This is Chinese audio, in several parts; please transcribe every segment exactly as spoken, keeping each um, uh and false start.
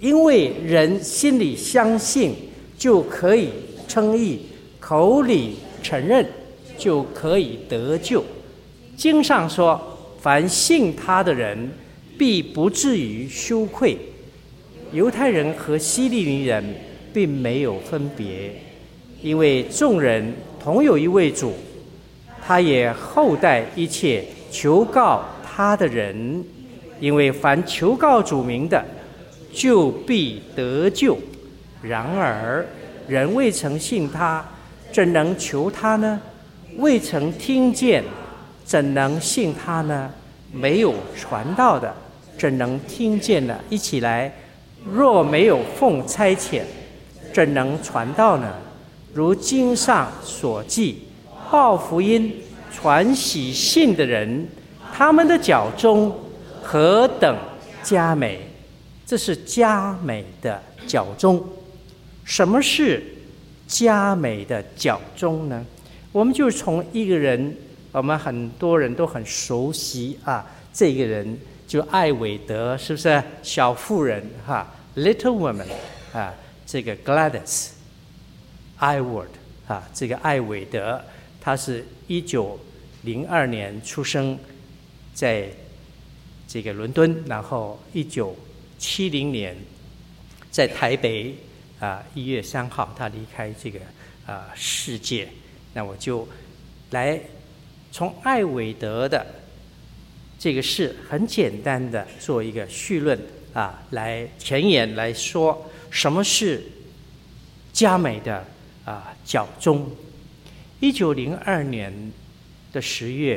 因为人心里相信就可以称义，口里承认就可以得救。经上说，凡信他的人必不至于羞愧。犹太人和希利尼人并没有分别，因为众人同有一位主，他也厚待一切求告他的人，因为凡求告主名的，就必得救。然而人未曾信他，怎能求他呢？未曾听见，怎能信他呢？没有传道的，怎能听见呢？一起来，若没有奉差遣，怎能传道呢？如经上所记，报福音、传喜信的人，他们的脚中何等佳美！这是佳美的脚中。什么是佳美的脚中呢？我们就从一个人，我们很多人都很熟悉啊，这个人就艾伟德，是不是小妇人哈 ？Little Woman 啊，这个 Gladys Aylward 啊，这个艾伟德，他是一九零二年出生在这个伦敦，然后一九七零年在台北啊一月三号他离开这个啊世界。那我就来从艾伟德的这个事很简单的做一个绪论啊，来前言来说什么是佳美的啊脚中。一九零二年的十月，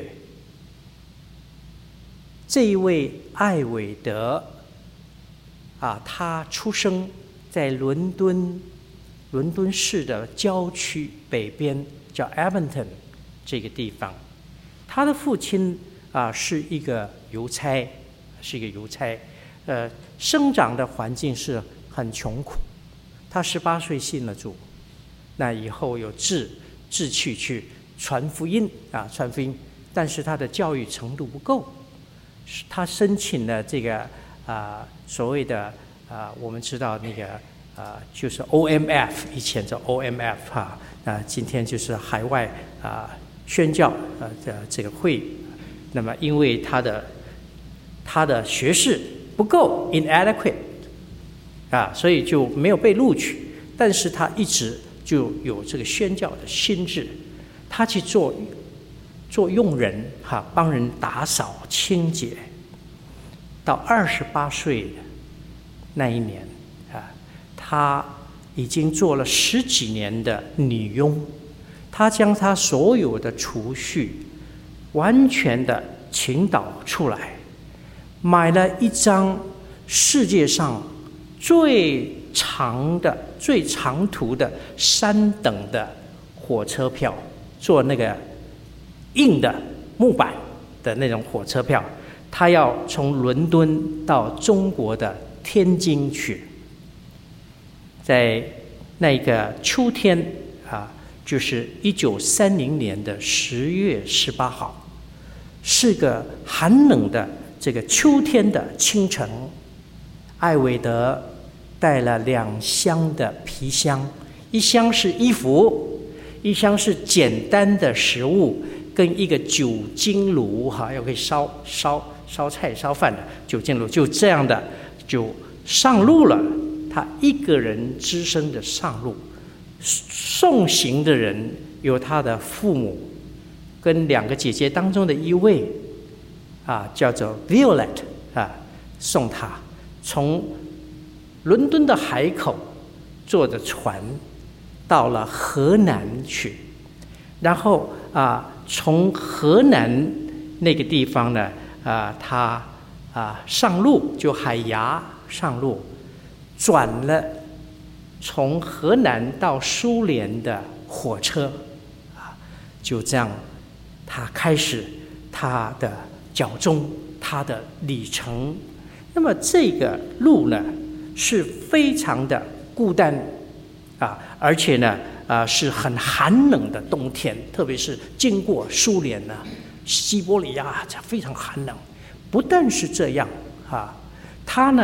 这一位艾伟德啊，他出生在伦敦伦敦市的郊区北边，叫 Abington 这个地方。他的父亲啊是一个邮差，是一个邮差，呃，生长的环境是很穷苦。他十八岁信了主，那以后有志志气去传福音啊，传福音，但是他的教育程度不够，他申请了这个啊所谓的啊，我们知道那个啊就是 O M F， 以前叫 O M F 哈、啊，啊今天就是海外啊宣教啊的这个会，那么因为他的他的学识不够 inadequate 啊，所以就没有被录取，但是他一直就有这个宣教的心志，他去做做佣人哈、啊，帮人打扫清洁。到二十八岁那一年啊，他已经做了十几年的女佣，他将他所有的储蓄完全的倾倒出来，买了一张世界上最长的最长途的三等的火车票，坐那个硬的木板的那种火车票，他要从伦敦到中国的天津去。在那个秋天啊，就是一九三零年的十月十八号，是个寒冷的这个秋天的清晨，艾伟德带了两箱的皮箱，一箱是衣服，一箱是简单的食物，跟一个酒精炉哈，要可以烧烧烧菜烧饭的酒精炉，就这样的就上路了。他一个人只身的上路，送行的人有他的父母跟两个姐姐当中的一位啊，叫做 Violet 啊，送他从伦敦的海口坐着船到了河南去，然后啊，从河南那个地方呢，啊，他啊上路就海牙上路，转了从河南到苏联的火车，啊，就这样，他开始他的脚中，他的里程。那么这个路呢，是非常的孤单啊，而且呢，啊是很寒冷的冬天，特别是经过苏联呢，西伯利亚这非常寒冷。不但是这样啊，他呢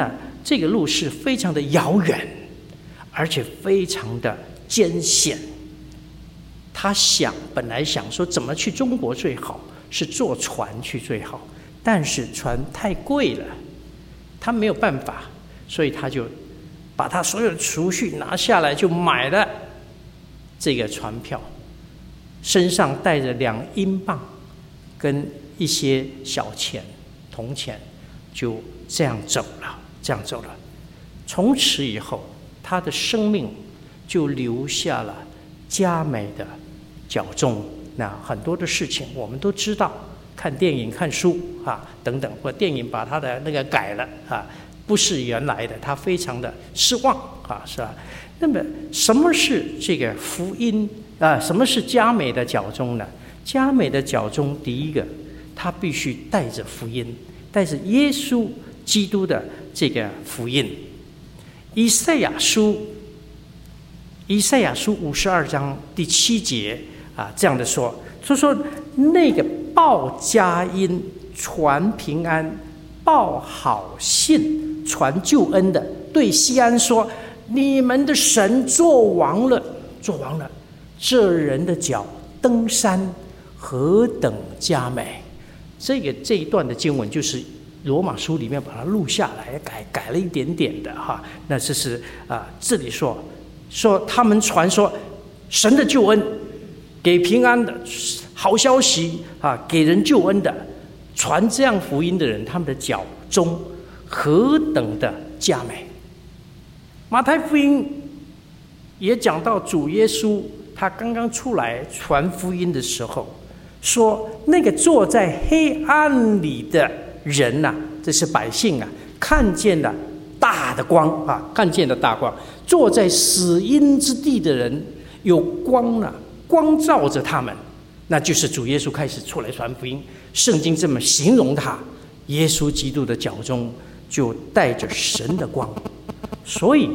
这个路是非常的遥远，而且非常的艰险。他想本来想说怎么去中国最好，是坐船去最好，但是船太贵了，他没有办法，所以他就把他所有的储蓄拿下来，就买了这个船票，身上带着两英镑跟一些小钱铜钱，就这样走了，这样走了。从此以后，他的生命就留下了佳美的脚踪。那很多的事情我们都知道，看电影、看书啊等等，或电影把他的那个改了啊，不是原来的，他非常的失望啊，是吧？那么什么是这个福音啊？什么是佳美的脚踪呢？佳美的脚踪，第一个，他必须带着福音，带着耶稣基督的这个福音。以赛亚书，以赛亚书五十二章第七节啊，这样的说，就说那个报佳音、传平安、报好信、传救恩的，对西安说：你们的神作王了，作王了。这人的脚登山，何等佳美！这个这一段的经文就是罗马书里面把它录下来，改改了一点点的哈。那这是啊，这里说说他们传说神的救恩，给平安的好消息啊，给人救恩的，传这样福音的人，他们的脚中何等的佳美！马太福音也讲到主耶稣他刚刚出来传福音的时候，说那个坐在黑暗里的人呐、啊，这是百姓啊，看见了大的光啊，看见了大光。坐在死荫之地的人有光了、啊，光照着他们，那就是主耶稣开始出来传福音。圣经这么形容他，耶稣基督的脚中就带着神的光。所以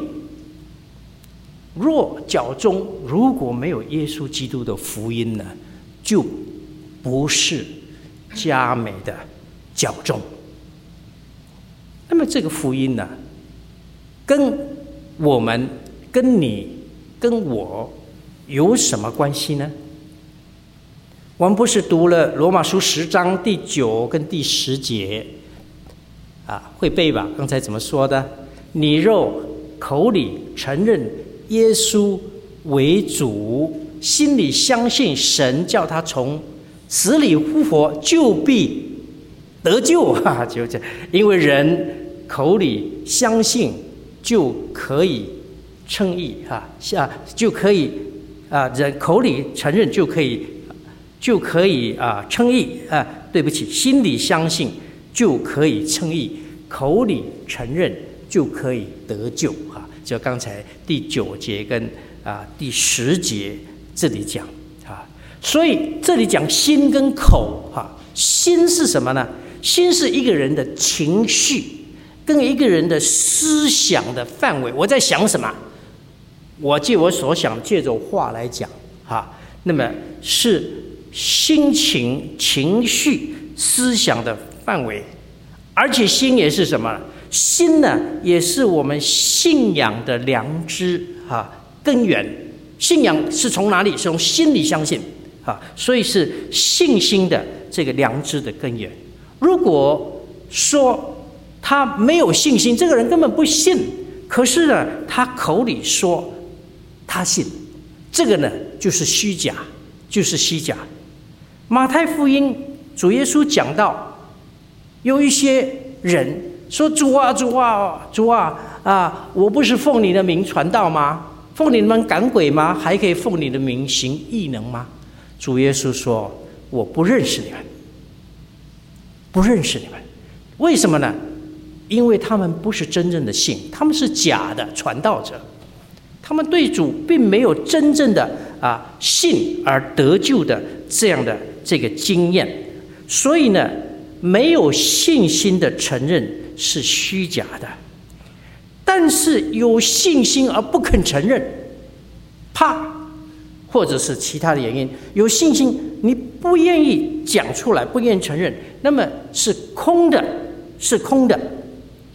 若脚中如果没有耶稣基督的福音呢，就不是佳美的脚中。那么这个福音呢，跟我们、跟你、跟我有什么关系呢？我们不是读了罗马书十章第九跟第十节啊，会背吧？刚才怎么说的？你肉口里承认耶稣为主，心里相信神叫他从死里复活，就必得救啊！就这，因为人口里相信就可以称义啊，下就可以啊，人口里承认就可以就可以啊称义啊。对不起，心里相信就可以称义，口里承认就可以得救啊。就刚才第九节跟啊第十节这里讲啊，所以这里讲心跟口啊，心是什么呢？心是一个人的情绪跟一个人的思想的范围。我在想什么？我借我所想，借着话来讲啊，那么是心情、情绪、思想的范围，而且心也是什么？心呢，也是我们信仰的良知啊，根源。信仰是从哪里？是从心里相信啊，所以是信心的这个良知的根源。如果说他没有信心，这个人根本不信，可是呢，他口里说他信，这个呢就是虚假，就是虚假。马太福音主耶稣讲到，有一些人说：“主啊，主啊，主啊啊！我不是奉你的名传道吗？奉你的名赶鬼吗？还可以奉你的名行异能吗？”主耶稣说：“我不认识你们，不认识你们。为什么呢？因为他们不是真正的信，他们是假的传道者，他们对主并没有真正的啊信而得救的这样的这个经验，所以呢，没有信心的承认是虚假的。但是有信心而不肯承认，怕或者是其他的原因，有信心你不愿意讲出来，不愿意承认，那么是空的，是空的。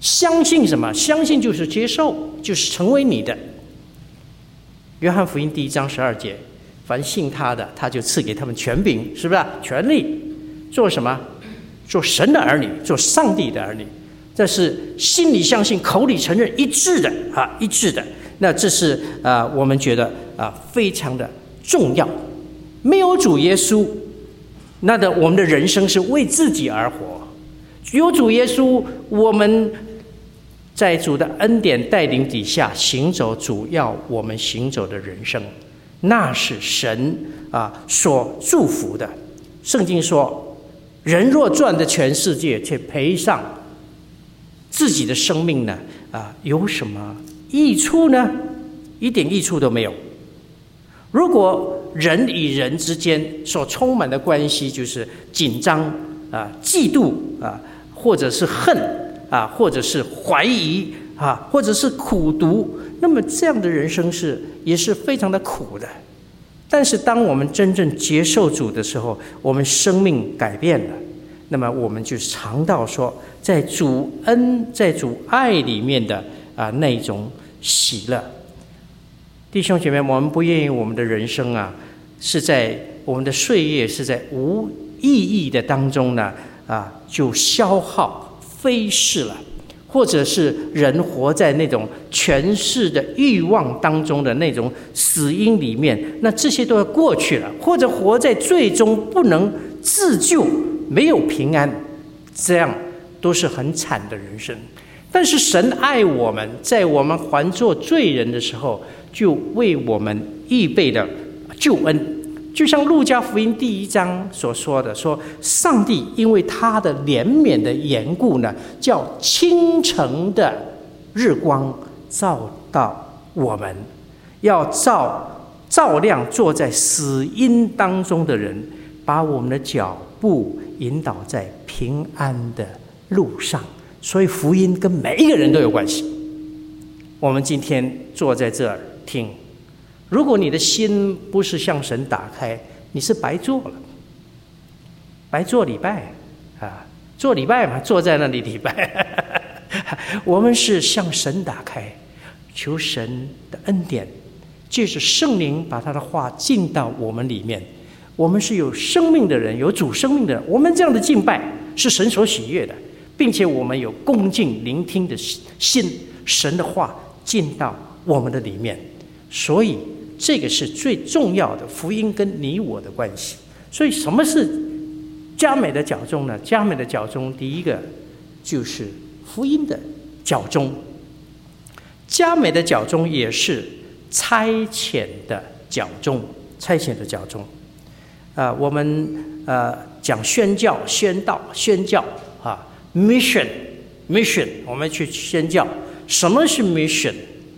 相信什么？相信就是接受，就是成为你的。约翰福音第一章十二节，凡信他的，他就赐给他们权柄，是不是？权利做什么？做神的儿女，做上帝的儿女。这是心里相信，口里承认，一致的啊，一致的。那这是啊，我们觉得啊，非常的重要。没有主耶稣，那的我们的人生是为自己而活；有主耶稣，我们在主的恩典带领底下行走主要我们行走的人生，那是神啊所祝福的。圣经说，人若赚得全世界，却赔上自己的生命呢，啊，有什么益处呢？一点益处都没有。如果人与人之间所充满的关系就是紧张啊、嫉妒啊，或者是恨啊，或者是怀疑啊，或者是苦毒，那么这样的人生是也是非常的苦的。但是当我们真正接受主的时候，我们生命改变了，那么我们就尝到说，在主恩、在主爱里面的啊那种喜乐。弟兄姐妹，我们不愿意我们的人生啊，是在我们的岁月是在无意义的当中呢啊，就消耗飞逝了，或者是人活在那种权势的欲望当中的那种死因里面，那这些都要过去了，或者活在最终不能自救，没有平安，这样都是很惨的人生。但是神爱我们，在我们还做罪人的时候，就为我们预备了救恩。就像路加福音第一章所说的，说上帝因为他的怜悯的缘故呢，叫清晨的日光照到我们，要照照亮坐在死荫当中的人，把我们的脚步引导在平安的路上。所以福音跟每一个人都有关系。我们今天坐在这儿听，如果你的心不是向神打开，你是白做了，白做礼拜啊，做礼拜嘛，坐在那里礼拜。我们是向神打开，求神的恩典，借着圣灵把他的话进到我们里面。我们是有生命的人，有主生命的人，我们这样的敬拜是神所喜悦的，并且我们有恭敬聆听的心，神的话进到我们的里面。所以这个是最重要的，福音跟你我的关系。所以什么是佳美的脚中呢？佳美的脚中，第一个就是福音的脚中。佳美的脚中也是差遣的脚中，差遣的脚中。啊、呃，我们呃讲宣教、宣道、宣教啊 ，mission mission， 我们去宣教。什么是 mission？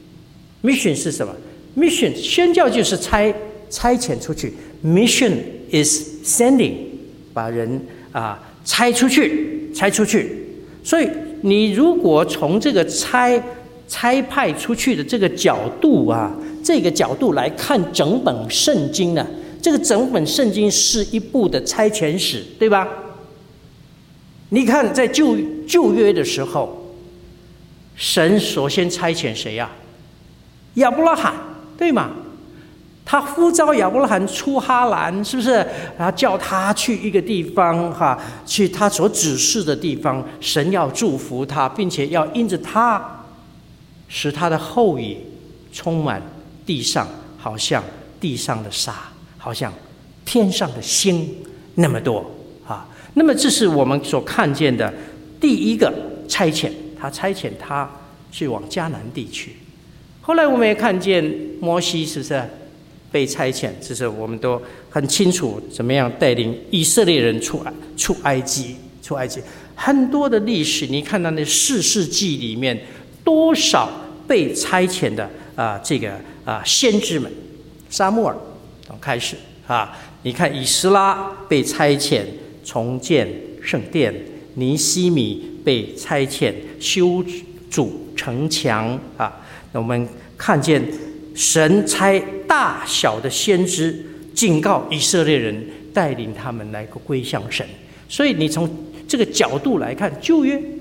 mission 是什么？ mission 宣教就是差差遣出去。mission is sending， 把人啊差出去，差出去。所以你如果从这个差差派出去的这个角度啊，这个角度来看整本圣经呢，这个整本圣经是一部的差遣史，对吧？你看在旧旧约的时候，神首先差遣谁呀、啊？亚伯拉罕，对吗？他呼召亚伯拉罕出哈兰，是不是？然后叫他去一个地方，哈，去他所指示的地方，神要祝福他，并且要因着他，使他的后裔充满地上，好像地上的沙，好像天上的星那么多啊。那么这是我们所看见的第一个差遣，他差遣他去往迦南地区。后来我们也看见摩西，是不是被差遣？这是我们都很清楚，怎么样带领以色列人出出埃及，出埃及。很多的历史，你看到那士世记里面，多少被差遣的啊、呃，这个啊、呃、先知们，撒母耳开始啊，你看以斯拉被差遣重建圣殿，尼希米被差遣修筑城墙啊。我们看见神差大小的先知警告以色列人，带领他们来归向神。所以你从这个角度来看，旧约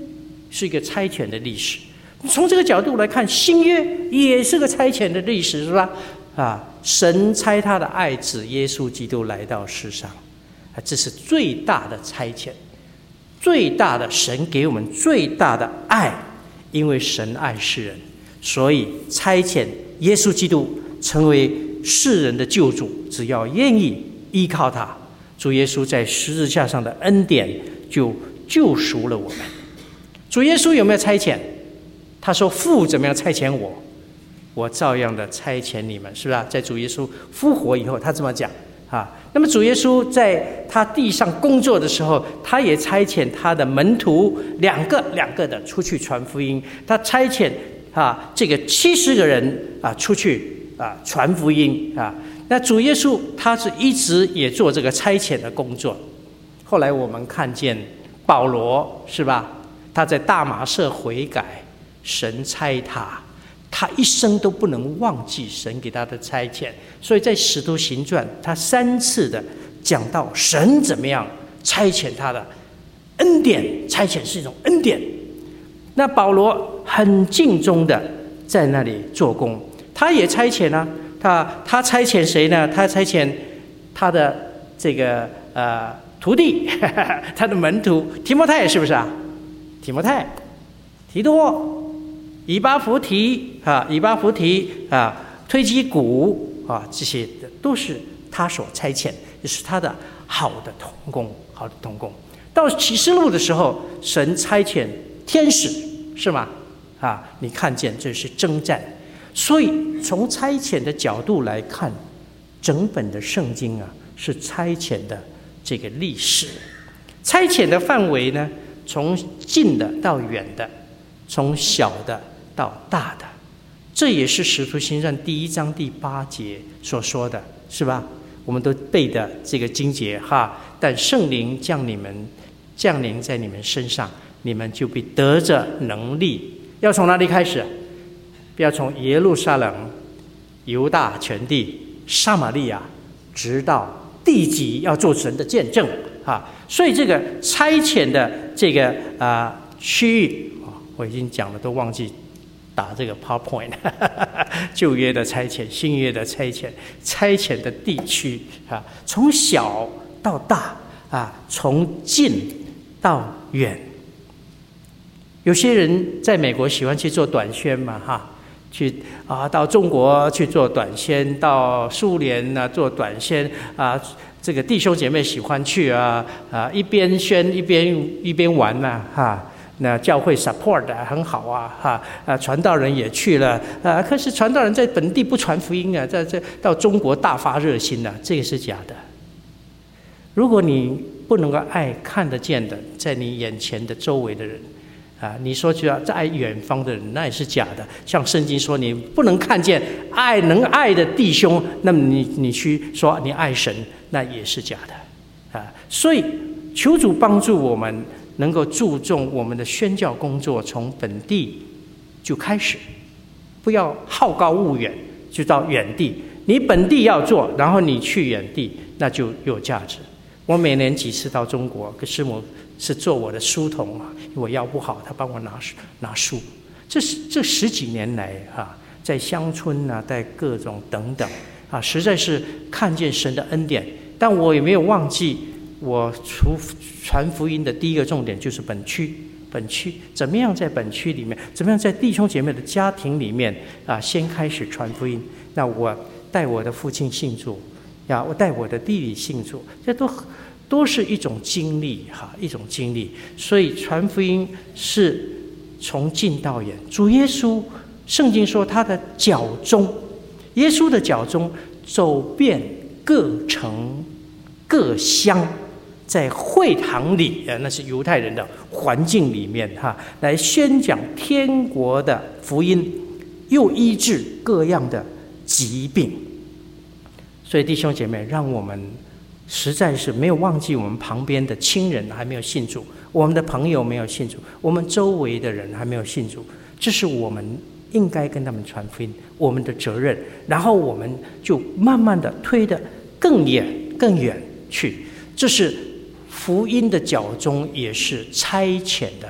是一个差遣的历史。从这个角度来看，新约也是个差遣的历史，是吧？啊，神差他的爱子耶稣基督来到世上，啊，这是最大的差遣，最大的神给我们最大的爱，因为神爱世人，所以差遣耶稣基督成为世人的救主。只要愿意依靠他，主耶稣在十字架上的恩典就救赎了我们。主耶稣有没有差遣？他说父怎么样差遣我，我照样的差遣你们，是不是？在主耶稣复活以后，他这么讲啊。那么主耶稣在他地上工作的时候，他也差遣他的门徒两个两个的出去传福音。他差遣啊这个七十个人啊出去啊传福音啊。那主耶稣他是一直也做这个差遣的工作。后来我们看见保罗，是吧？他在大马色悔改，神差他，他一生都不能忘记神给他的差遣。所以在使徒行传，他三次的讲到神怎么样差遣他的恩典，差遣是一种恩典。那保罗很尽忠的在那里做工，他也差遣啊，他他差遣谁呢？他差遣他的这个呃徒弟，呵呵他的门徒提摩太，是不是啊？提摩太、提多、以巴弗提啊、以巴弗提啊、推基古啊，这些都是他所差遣，也是他的好的同工，好的同工。到启示录的时候，神差遣天使，是吗？啊，你看见这是征战。所以从差遣的角度来看，整本的圣经啊是差遣的这个历史。差遣的范围呢，从近的到远的，从小的到大的，这也是使徒行传第一章第八节所说的，是吧？我们都背的这个经节哈。但圣灵降你们降临在你们身上，你们就必得着能力。要从哪里开始？不要从耶路撒冷、犹大全地、撒玛利亚，直到地极，要做神的见证啊！所以这个差遣的这个啊、呃、区域啊，我已经讲了，都忘记打这个 PowerPoint。旧约的差遣，新约的差遣，差遣的地区啊，从小到大啊，从近到远。有些人在美国喜欢去做短宣嘛，哈。去啊，到中国去做短宣，到苏联啊做短宣啊，这个弟兄姐妹喜欢去啊啊，一边宣一边一边玩呐、啊、哈。那教会 support 的很好啊哈啊，传道人也去了啊，可是传道人在本地不传福音啊，在这到中国大发热心啊，这个是假的。如果你不能够爱看得见的，在你眼前的周围的人。啊，你说就要爱远方的人，那也是假的。像圣经说，你不能看见爱能爱的弟兄，那么你你去说你爱神，那也是假的啊。所以求主帮助我们能够注重我们的宣教工作，从本地就开始，不要好高骛远，就到远地。你本地要做，然后你去远地，那就有价值。我每年几次到中国，跟师母是做我的书童啊，我腰不好，他帮我拿拿书。这是这十几年来啊，在乡村啊，在各种等等啊，实在是看见神的恩典。但我也没有忘记，我除传福音的第一个重点就是本区，本区怎么样在本区里面，怎么样在弟兄姐妹的家庭里面啊，先开始传福音。那我带我的父亲信主。呀，我带我的弟弟信主，这都都是一种经历哈，一种经历。所以传福音是从近到远。主耶稣，圣经说他的脚中，耶稣的脚中走遍各城各乡，在会堂里啊，那是犹太人的环境里面哈，来宣讲天国的福音，又医治各样的疾病。所以弟兄姐妹，让我们实在是没有忘记我们旁边的亲人还没有信主，我们的朋友没有信主，我们周围的人还没有信主，这是我们应该跟他们传福音，我们的责任。然后我们就慢慢的推得更远更远去，这是福音的脚中，也是差遣的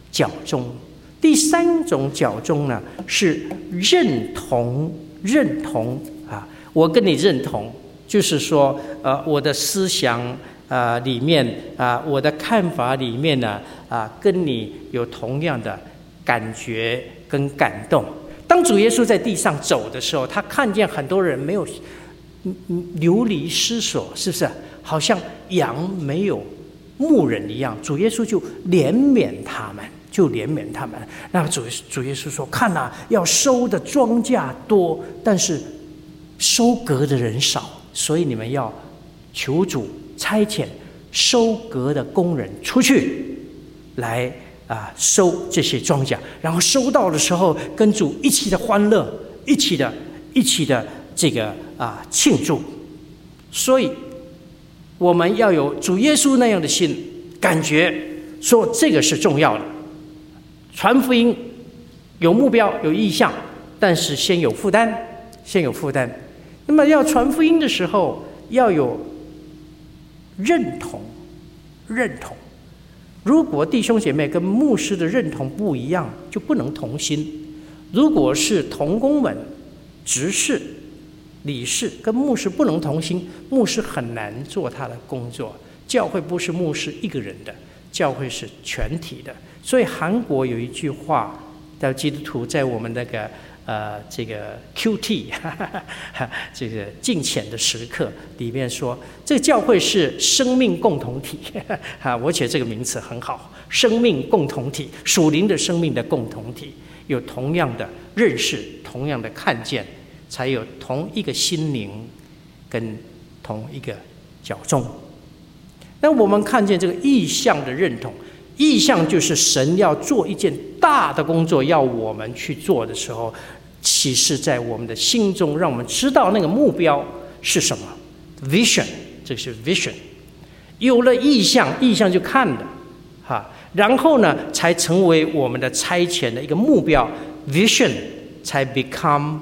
教宗。第三种教宗呢是认同，认同啊，我跟你认同，就是说，呃，我的思想啊、呃、里面啊、呃，我的看法里面呢啊、呃，跟你有同样的感觉跟感动。当主耶稣在地上走的时候，他看见很多人没有流离失所，是不是？好像羊没有牧人一样，主耶稣就怜悯他们。就怜悯他们。那主主耶稣说：“看啊，要收的庄稼多，但是收割的人少，所以你们要求主差遣收割的工人出去，来啊收这些庄稼。然后收到的时候，跟主一起的欢乐，一起的一起的这个啊庆祝。所以我们要有主耶稣那样的心，感觉说这个是重要的。”传福音有目标有意向，但是先有负担，先有负担。那么要传福音的时候，要有认同，认同。如果弟兄姐妹跟牧师的认同不一样，就不能同心。如果是同工们、执事、理事跟牧师不能同心，牧师很难做他的工作。教会不是牧师一个人的，教会是全体的。所以韩国有一句话，叫基督徒在我们那个呃这个 Q T 哈哈哈这个敬虔的时刻里面说，这个教会是生命共同体哈，我觉得这个名词很好，生命共同体，属灵的生命的共同体，有同样的认识，同样的看见，才有同一个心灵跟同一个教宗。那我们看见这个意向的认同。意向就是神要做一件大的工作，要我们去做的时候，启示在我们的心中，让我们知道那个目标是什么。Vision， 这是 vision。有了意向，意向就看了，哈，然后呢，才成为我们的差遣的一个目标。Vision 才 become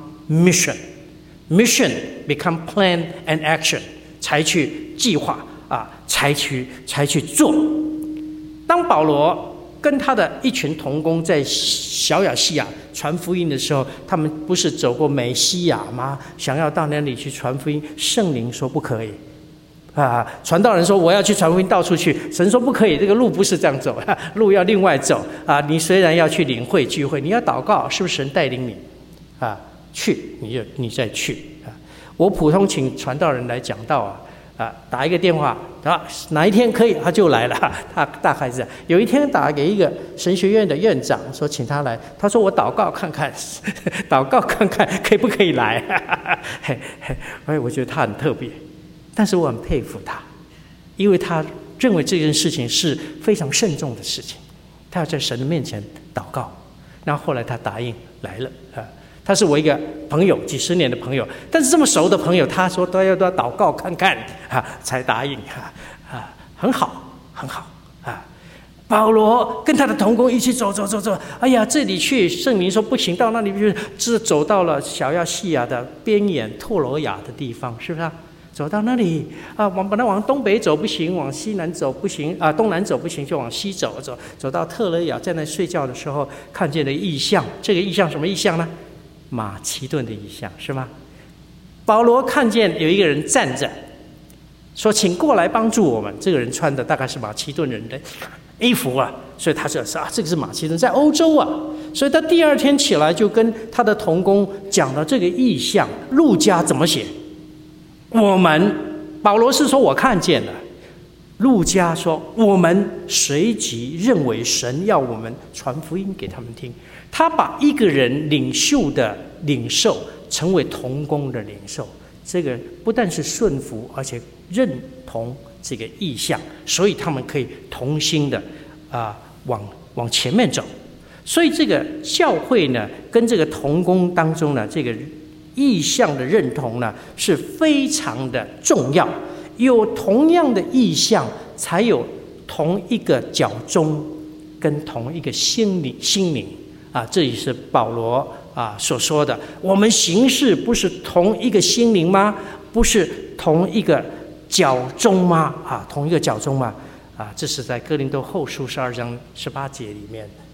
mission，mission become plan and action， 才去计划啊，才去才去做。当保罗跟他的一群同工在小亚细亚传福音的时候，他们不是走过美西亚吗？想要到那里去传福音，圣灵说不可以啊！传道人说我要去传福音，到处去，神说不可以，这个路不是这样走，路要另外走啊！你虽然要去领会聚会，你要祷告，是不是神带领你啊？去，你就你再去啊！我普通请传道人来讲道啊。啊，打一个电话，啊，哪一天可以他就来了。他大概是有一天打给一个神学院的院长，说请他来。他说我祷告看看，祷告看看可以不可以来。嘿嘿，哎，我觉得他很特别，但是我很佩服他，因为他认为这件事情是非常慎重的事情，他要在神的面前祷告。然后后来他答应来了啊。他是我一个朋友，几十年的朋友，但是这么熟的朋友，他说都要都要祷告看看啊，才答应啊啊，很好，很好啊。保罗跟他的同工一起走走走走，哎呀，这里去，圣灵说不行，到那里去，是走到了小亚细亚的边沿，托罗亚的地方，是不是啊？走到那里啊，往本来往东北走不行，往西南走不行啊，东南走不行，就往西走走，走到特罗亚，在那睡觉的时候看见了异象，这个异象什么异象呢？马其顿的意象是吗？保罗看见有一个人站着，说：“请过来帮助我们。”这个人穿的大概是马其顿人的衣服啊，所以他说：“啊，这个是马其顿，在欧洲啊。”所以他第二天起来就跟他的同工讲了这个意象。路加怎么写？我们保罗是说我看见了，路加说我们随即认为神要我们传福音给他们听。他把一个人领袖的领受成为同工的领受，这个不但是顺服，而且认同这个意向，所以他们可以同心的啊、呃、往往前面走。所以这个教会呢，跟这个同工当中呢，这个意向的认同呢是非常的重要。有同样的意向，才有同一个教宗跟同一个心灵心灵。啊，这也是保罗啊所说的，我们行事不是同一个心灵吗？不是同一个教宗吗？啊，同一个教宗吗？啊，这是在哥林多后书十二章十八节里面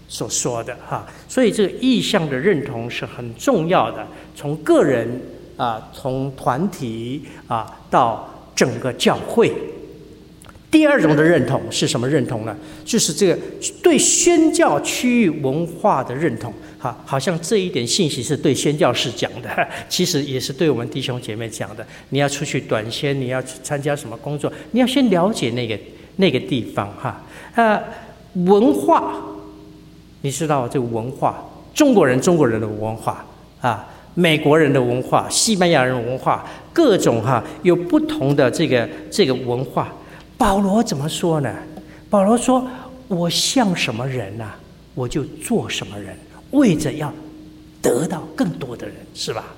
所说的哈。所以这个意向的认同是很重要的，从个人啊，从团体啊到整个教会。第二种的认同是什么认同呢？就是这个对宣教区域文化的认同。哈，好像这一点信息是对宣教士讲的，其实也是对我们弟兄姐妹讲的。你要出去短宣，你要去参加什么工作，你要先了解那个那个地方哈。呃，文化，你知道这个文化，中国人中国人的文化啊，美国人的文化，西班牙人的文化，各种哈有不同的这个这个文化。保罗怎么说呢？保罗说：“我像什么人啊，我就做什么人，为着要得到更多的人，是吧？”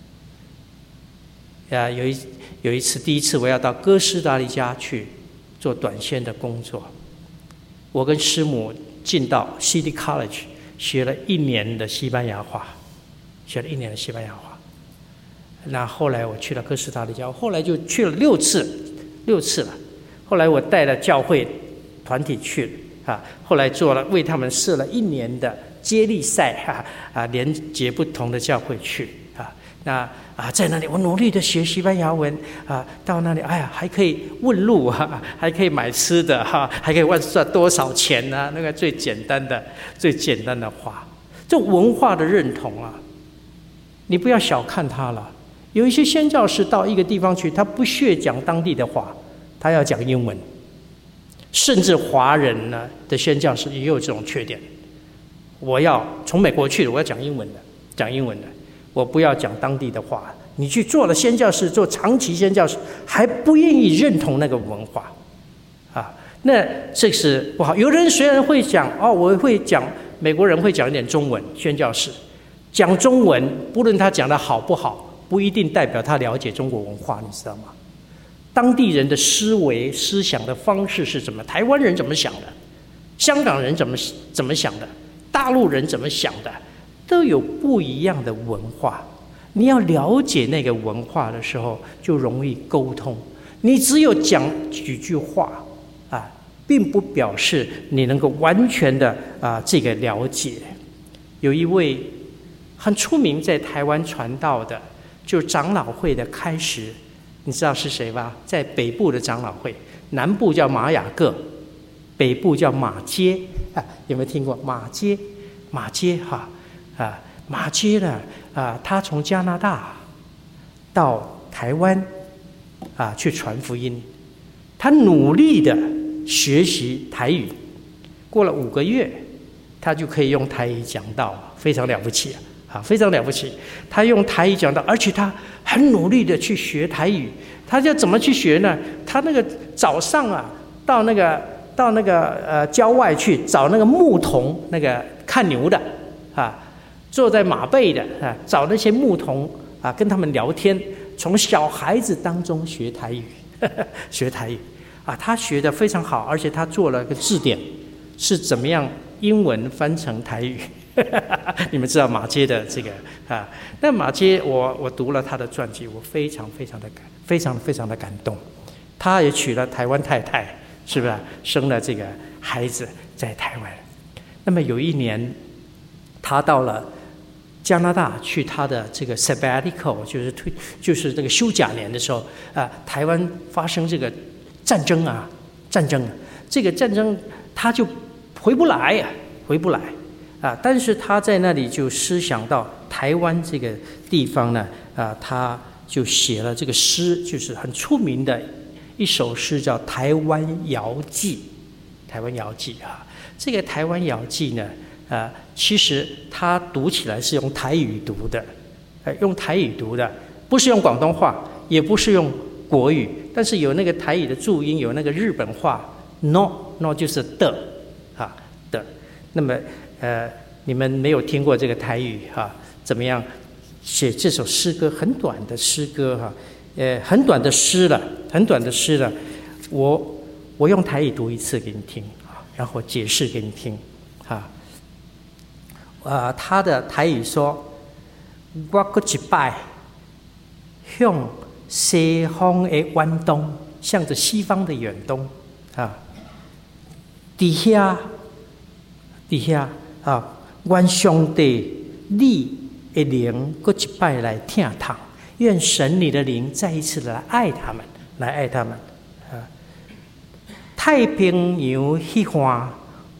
啊，有一有一次，第一次我要到哥斯达黎加去做短宣的工作，我跟师母进到 City College 学了一年的西班牙话，学了一年的西班牙话。那后来我去了哥斯达黎加，后来就去了六次，六次了。后来我带了教会团体去啊，后来做了为他们设了一年的接力赛哈啊，连接不同的教会去啊。那啊，在那里我努力的学西班牙文啊，到那里哎呀还可以问路啊，还可以买吃的哈，还可以问赚多少钱呢、啊？那个最简单的最简单的话，这文化的认同啊，你不要小看它了。有一些宣教士到一个地方去，他不屑讲当地的话。他要讲英文，甚至华人呢的宣教士也有这种缺点。我要从美国去的，我要讲英文的，讲英文的，我不要讲当地的话。你去做了宣教士，做长期宣教士，还不愿意认同那个文化，啊，那这是不好。有人虽然会讲哦，我会讲，美国人会讲一点中文，宣教士讲中文，不论他讲的好不好，不一定代表他了解中国文化，你知道吗？当地人的思维、思想的方式是怎么？台湾人怎么想的？香港人怎么怎么想的？大陆人怎么想的？都有不一样的文化。你要了解那个文化的时候，就容易沟通。你只有讲几句话啊，并不表示你能够完全的啊这个了解。有一位很出名在台湾传道的，就是长老会的开始。你知道是谁吧？在北部的长老会，南部叫马雅各，北部叫马街啊，有没有听过马街？马街哈啊，马街呢啊，他从加拿大到台湾啊去传福音，他努力的学习台语，过了五个月，他就可以用台语讲道，非常了不起啊！啊，非常了不起！他用台语讲道，而且他很努力的去学台语。他就怎么去学呢？他那个早上啊，到那个到那个呃郊外去找那个牧童，那个看牛的啊，坐在马背的啊，找那些牧童啊，跟他们聊天，从小孩子当中学台语，呵呵学台语啊，他学得非常好，而且他做了个字典，是怎么样英文翻成台语。你们知道马街的这个啊？那马街我我读了他的传记，我非常非常的感，非常非常的感动。他也娶了台湾太太，是不是？生了这个孩子在台湾。那么有一年，他到了加拿大去他的这个 sabbatical， 就是退就是这个休假年的时候啊，台湾发生这个战争啊，战争，这个战争他就回不来呀、啊，回不来。啊！但是他在那里就思想到台湾这个地方呢，啊，他就写了这个诗，就是很出名的一首诗，叫《台湾谣记》。台湾谣记啊，这个台湾谣记呢，啊，其实他读起来是用台语读的，呃，用台语读的，不是用广东话，也不是用国语，但是有那个台语的注音，有那个日本话 ，no no 就是的，啊的，那么。呃，你们没有听过这个台语哈、啊？怎么样写这首诗歌？很短的诗歌哈、啊，呃，很短的诗了，很短的诗了。我我用台语读一次给你听啊，然后解释给你听啊。啊，他的台语说：“我搁一摆向西方的远东，向着西方的远东啊，底下底下。” 啊，愿上帝你的灵搁一摆来听他，愿神你的灵再一次来爱他们，来爱他们。啊，太平洋迄块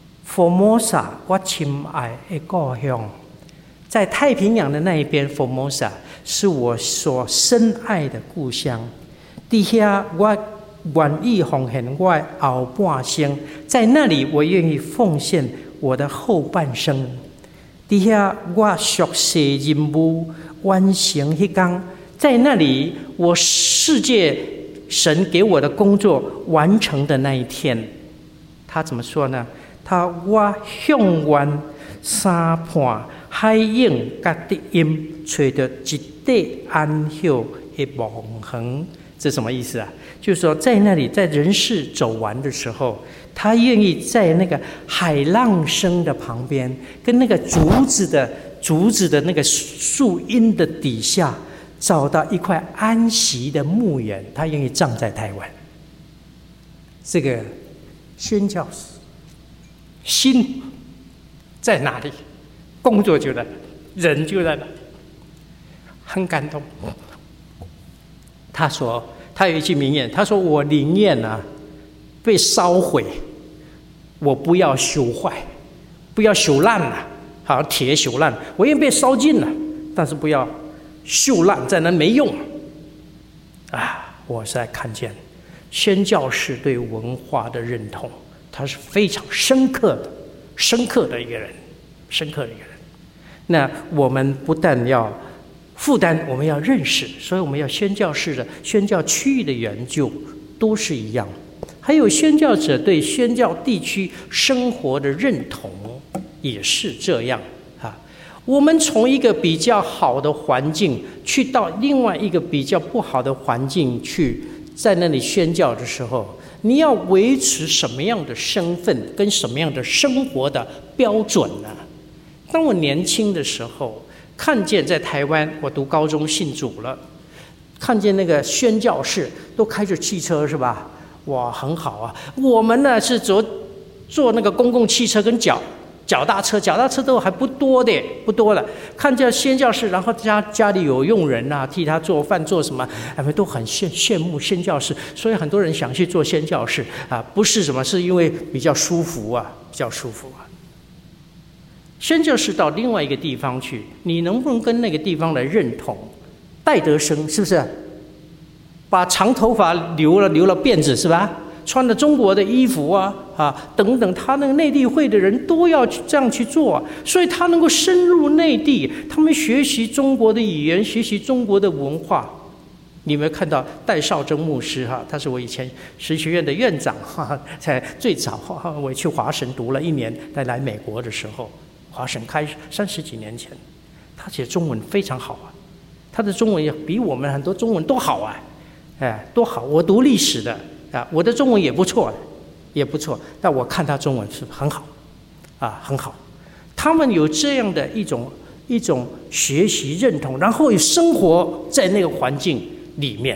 Formosa，我亲爱的故乡，在太平洋的那一边 ，Formosa 是我所深爱的故乡。底下我愿意奉献我的后半生，在那里我愿意奉献我的后半生。底下我熟悉任务完成迄天，在那里我世界神给我的工作完成的那一天，他怎么说呢？他我向愿三畔海影甲低音，找到一地安息的望恒。这什么意思啊？就是说，在那里，在人世走完的时候，他愿意在那个海浪声的旁边，跟那个竹子的竹子的那个树荫的底下，找到一块安息的墓园，他愿意葬在台湾。这个宣教士心在哪里，工作就在哪里，人就在哪里，很感动。他说，他有一句名言，他说：“我宁愿啊被烧毁，我不要修坏，不要修烂了，好像铁修烂，我愿意被烧尽了，但是不要锈烂，在那没用。”啊，我在看见宣教士对文化的认同，他是非常深刻的、深刻的一个人，深刻的一个人。那我们不但要负担，我们要认识，所以我们要宣教士的宣教区域的研究都是一样。还有宣教者对宣教地区生活的认同也是这样啊。我们从一个比较好的环境去到另外一个比较不好的环境去，在那里宣教的时候，你要维持什么样的身份跟什么样的生活的标准呢？当我年轻的时候，看见在台湾，我读高中信主了，看见那个宣教士都开着汽车是吧？哇，很好啊。我们呢是坐坐那个公共汽车跟脚脚踏车，脚踏车都还不多的，不多了。看见宣教士，然后家家里有佣人啊，替他做饭做什么，他们都很羡羡慕宣教士，所以很多人想去做宣教士啊，不是什么，是因为比较舒服啊，比较舒服啊。宣教士到另外一个地方去，你能不能跟那个地方来认同？戴德生是不是？把长头发留了，留了辫子是吧？穿了中国的衣服啊啊等等，他那个内地会的人都要这样去做啊，所以他能够深入内地，他们学习中国的语言，学习中国的文化。你有没有看到戴绍珍牧师哈？他是我以前神学院的院长哈，在最早哈，我去华神读了一年，在来美国的时候。华神开三十几年前，他写中文非常好啊，他的中文也比我们很多中文都好啊，哎，多好！我读历史的啊，我的中文也不错，也不错，但我看他中文是很好，啊，很好。他们有这样的一种一种学习认同，然后也生活在那个环境里面。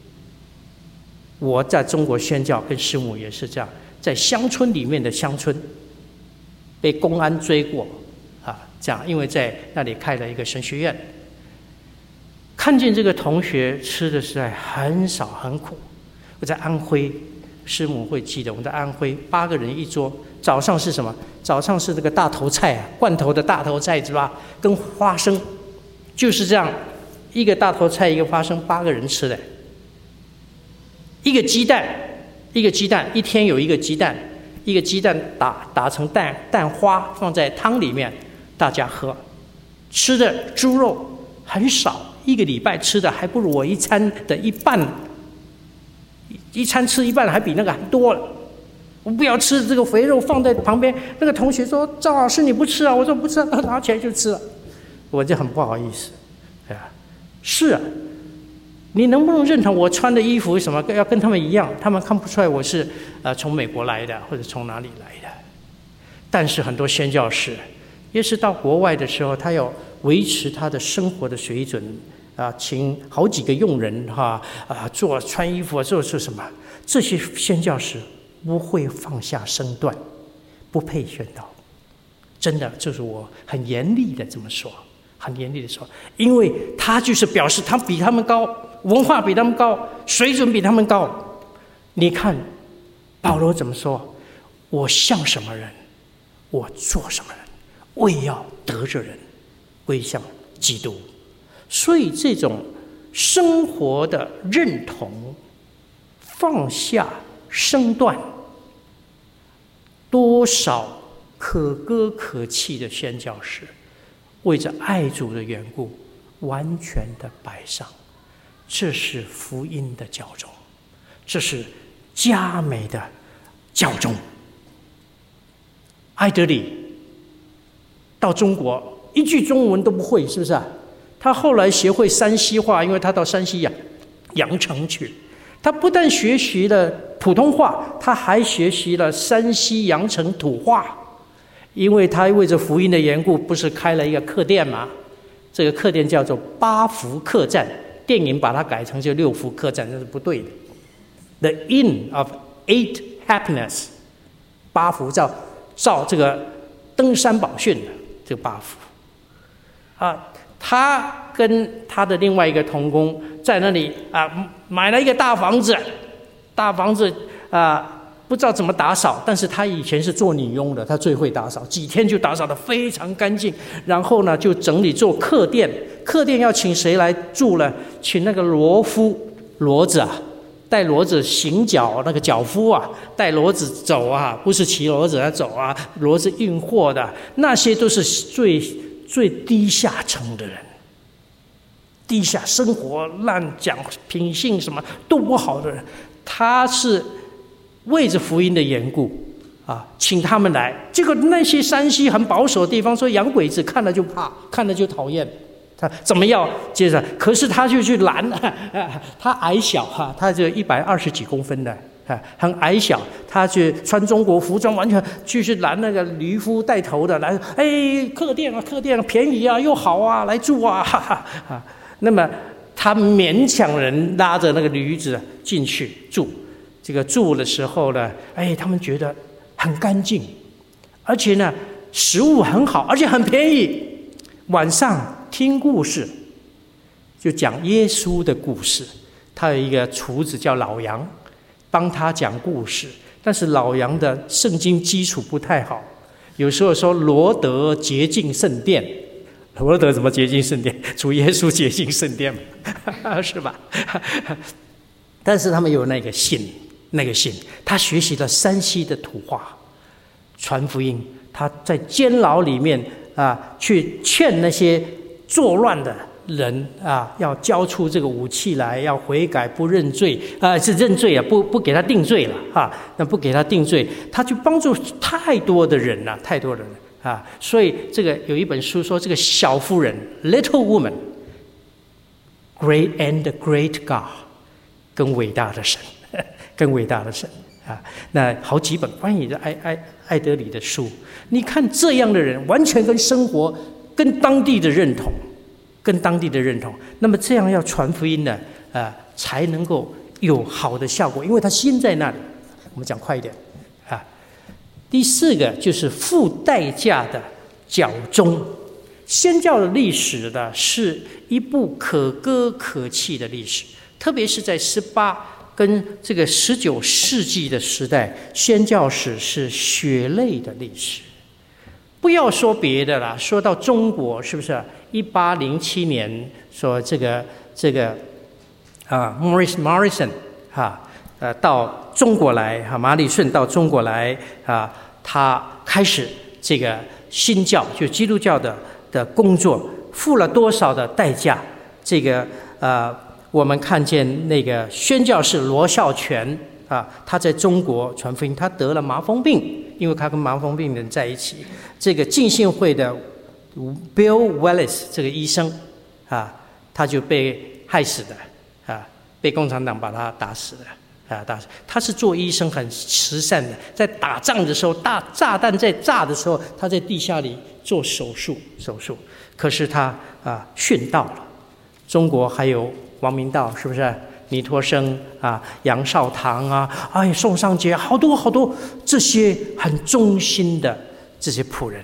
我在中国宣教跟师母也是这样，在乡村里面的乡村，被公安追过。啊，这样，因为在那里开了一个神学院，看见这个同学吃的实在很少很苦。我在安徽，师母会记得，我们在安徽八个人一桌，早上是什么？早上是那个大头菜啊，罐头的大头菜是吧？跟花生，就是这样，一个大头菜一个花生，八个人吃的。一个鸡蛋，一个鸡蛋，一天有一个鸡蛋，一个鸡蛋打打成蛋蛋花，放在汤里面。大家喝，吃的猪肉很少，一个礼拜吃的还不如我一餐的一半，一餐吃一半还比那个还多了。我不要吃这个肥肉，放在旁边。那个同学说：“赵老师你不吃啊？”我说：“不吃啊。”他拿起来就吃了，我就很不好意思。哎呀，是啊，你能不能认同我穿的衣服什么要跟他们一样？他们看不出来我是呃从美国来的，或者从哪里来的。但是很多宣教士。也是到国外的时候，他要维持他的生活的水准啊，请好几个佣人哈啊，做穿衣服啊，做做什么？这些宣教士不会放下身段，不配宣道。 真的，就是我很严厉的这么说，很严厉的说，因为他就是表示他比他们高，文化比他们高，水准比他们高。你看保罗怎么说？我像什么人，我做什么人，为要得着人，归向基督。所以这种生活的认同，放下身段，多少可歌可泣的宣教士，为着爱主的缘故，完全的摆上。这是福音的教宗，这是佳美的教宗。艾德里到中国一句中文都不会，是不是啊？他后来学会山西话，因为他到山西阳阳城去。他不但学习了普通话，他还学习了山西阳城土话，因为他为着福音的缘故，不是开了一个客店吗？这个客店叫做八福客栈，电影把它改成就六福客栈，这是不对的。The Inn of Eight Happiness， 八福照照这个登山宝训的这个八福啊。他跟他的另外一个同工在那里啊，买了一个大房子，大房子啊，不知道怎么打扫，但是他以前是做女佣的，他最会打扫，几天就打扫得非常干净。然后呢，就整理做客店，客店要请谁来住呢？请那个骡夫，骡子啊，带骡子行脚，那个脚夫啊，带骡子走啊，不是骑骡子来走啊，骡子运货的，那些都是最。最低下层的人，低下生活烂讲品性什么都不好的人，他是为着福音的缘故啊，请他们来。结果那些山西很保守的地方说洋鬼子看了就怕，看了就讨厌，他怎么要接着？可是他就去拦，他矮小哈，他就一百二十几公分的。很矮小，他去穿中国服装，完全就是拦那个驴夫带头的来，哎，客店啊，客店啊，便宜啊，又好啊，来住啊，哈哈啊。那么他勉强人拉着那个驴子进去住，这个住的时候呢，哎，他们觉得很干净，而且呢，食物很好，而且很便宜。晚上听故事，就讲耶稣的故事。他有一个厨子叫老杨。帮他讲故事，但是老杨的圣经基础不太好，有时候说罗德洁净圣殿，罗德怎么洁净圣殿？主耶稣洁净圣殿嘛，是吧？但是他们有那个信，那个信，他学习了山西的土话，传福音。他在监牢里面啊，去劝那些作乱的人啊，要交出这个武器来，要悔改不认罪啊，是认罪啊，不不给他定罪了哈。那不给他定罪，他就帮助太多的人了，太多人了啊。所以这个有一本书说，这个小妇人 （Little Woman），Great and Great God， 更伟大的神，更伟大的神啊。那好几本关于的艾艾艾德里的书，你看这样的人，完全跟生活、跟当地的认同。跟当地的认同，那么这样要传福音呢，呃，才能够有好的效果，因为他心在那里。我们讲快一点啊。第四个就是付代价的教宗。宣教的历史呢，是一部可歌可泣的历史，特别是在十八跟这个十九世纪的时代，宣教史是血泪的历史。不要说别的啦，说到中国，是不是？一八零七年说这个这个啊 ，Morris Morrison 哈、呃，到中国来哈，马礼顺到中国来啊，他开始这个新教，就基督教的的工作，付了多少的代价？这个呃，我们看见那个宣教士罗孝全啊，他在中国传福音，他得了麻风病，因为他跟麻风病人在一起。这个浸信会的 Bill Wallace 这个医生啊，他就被害死的啊，被共产党把他打死了啊，打死。他是做医生，很慈善的，在打仗的时候，大炸弹在炸的时候，他在地下里做手术手术。可是他啊殉道了。中国还有王明道，是不是？倪柝声啊，杨少棠啊，哎，宋尚节，好多好多这些很忠心的这些仆人。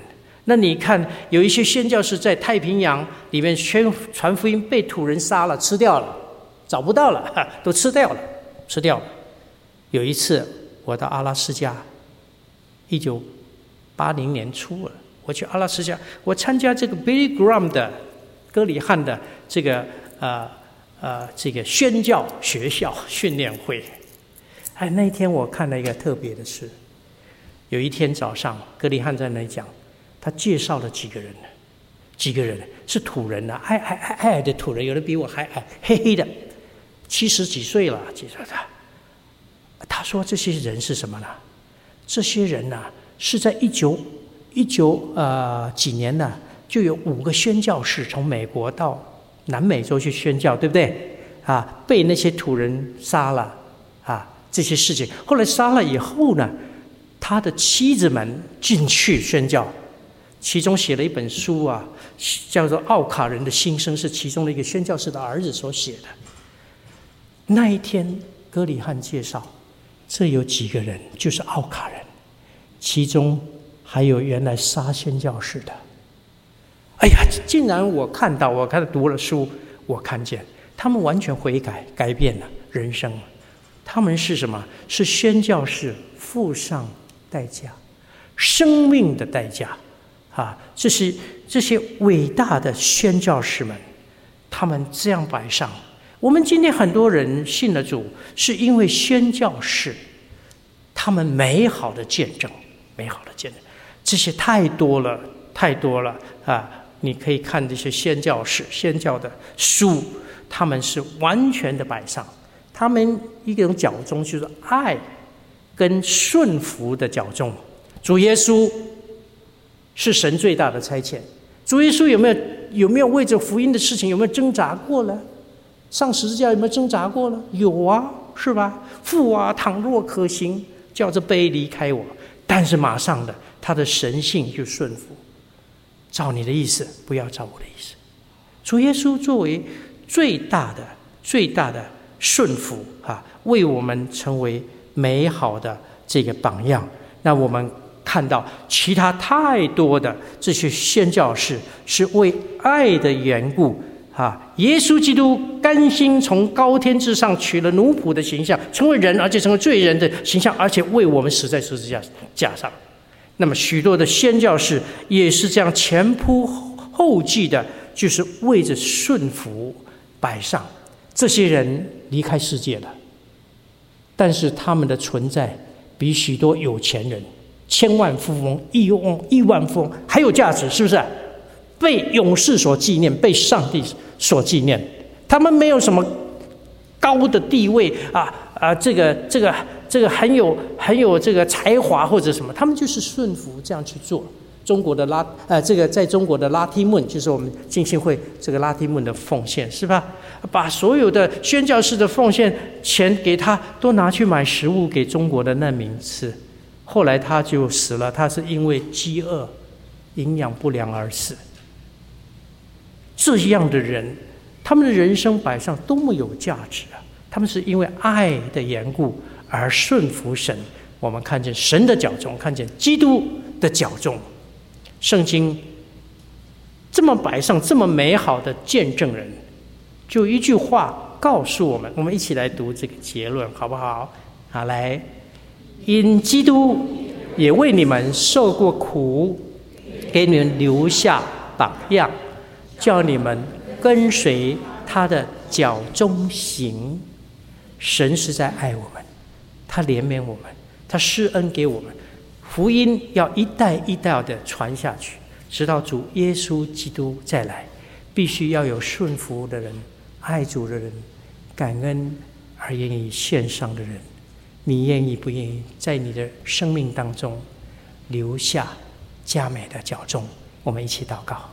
那你看，有一些宣教士在太平洋里面宣传福音，被土人杀了，吃掉了，找不到了，都吃掉了，吃掉了。有一次，我到阿拉斯加，一九八零年初了，我去阿拉斯加，我参加这个 Billy Graham 的哥里汉的这个呃呃这个宣教学校训练会。哎，那一天我看了一个特别的事。有一天早上，哥里汉在那里讲，他介绍了几个人，几个人是土人啊，矮矮矮矮的土人，有的比我还矮，黑黑的，七十几岁了，介绍他。他说这些人是什么呢？这些人呢、啊、是在一九一九呃几年呢，就有五个宣教士从美国到南美洲去宣教，对不对？啊，被那些土人杀了啊，这些事情。后来杀了以后呢，他的妻子们进去宣教，其中写了一本书啊，叫做《奥卡人的心声》，是其中的一个宣教士的儿子所写的。那一天，哥里汉介绍，这有几个人，就是奥卡人，其中还有原来杀宣教士的。哎呀，竟然我看到，我看读了书，我看见他们完全悔改，改变了人生。他们是什么？是宣教士付上代价，生命的代价啊！这是这些伟大的宣教士们，他们这样摆上。我们今天很多人信了主，是因为宣教士他们美好的见证，美好的见证，这些太多了，太多了啊！你可以看这些宣教士、宣教的书，他们是完全的摆上，他们一种角中就是爱跟顺服的角中。主耶稣是神最大的差遣，主耶稣有没有有没有为着福音的事情有没有挣扎过呢？上十字架有没有挣扎过呢？有啊，是吧？父啊，倘若可行，叫这杯离开我。但是马上的，他的神性就顺服，照你的意思，不要照我的意思。主耶稣作为最大的、最大的顺服啊，为我们成为美好的这个榜样。那我们看到其他太多的这些宣教士是为爱的缘故啊，耶稣基督甘心从高天之上取了奴仆的形象，成为人，而且成为罪人的形象，而且为我们死在十字架架上。那么许多的宣教士也是这样前仆后继的，就是为着顺服摆上。这些人离开世界了，但是他们的存在比许多有钱人、千万富翁、亿万亿万富翁还有价值，是不是？被勇士所纪念，被上帝所纪念。他们没有什么高的地位啊啊，这个这个这个很有很有这个才华或者什么，他们就是顺服这样去做。中国的拉呃，这个在中国的拉提mun就是我们浸信会这个拉提mun的奉献，是吧？把所有的宣教士的奉献钱给他，都拿去买食物给中国的难民吃。后来他就死了，他是因为饥饿、营养不良而死。这样的人，他们的人生摆上多么有价值啊！他们是因为爱的缘故而顺服神。我们看见神的脚中，看见基督的脚中。圣经这么摆上这么美好的见证人，就一句话告诉我们，我们一起来读这个结论好不好？好，来，因基督也为你们受过苦，给你们留下榜样，叫你们跟随他的脚中行。神是在爱我们，他怜悯我们，他施恩给我们。福音要一代一代的传下去，直到主耶稣基督再来。必须要有顺服的人，爱主的人，感恩而愿意献上的人。你愿意不愿意在你的生命当中留下佳美的脚踪？我们一起祷告。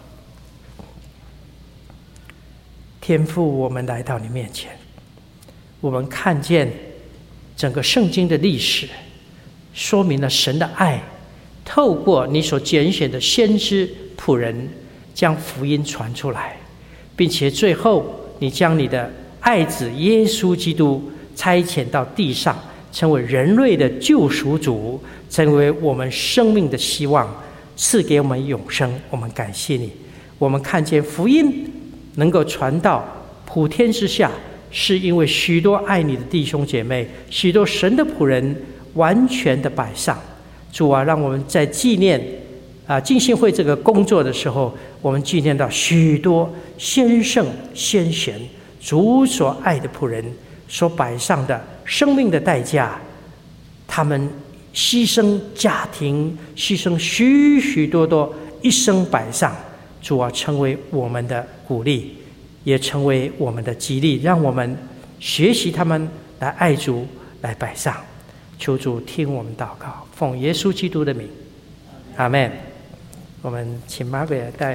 天父，我们来到你面前，我们看见整个圣经的历史，说明了神的爱，透过你所拣选的先知仆人将福音传出来，并且最后你将你的爱子耶稣基督差遣到地上，成为人类的救赎主，成为我们生命的希望， 赐给我们永生。我们感谢你，我们看见福音能够传到普天之下，是因为许多爱你的弟兄姐妹，许多神的仆人完全的摆上。主啊，让我们在纪念啊浸信会这个工作的时候，我们纪念到许多先圣先贤，主所爱的仆人所摆上的生命的代价，他们牺牲家庭，牺牲许许多多，一生摆上。主啊，成为我们的鼓励，也成为我们的激励，让我们学习他们来爱主，来摆上。求主听我们祷告，奉耶稣基督的名，阿们。我们请马鬼带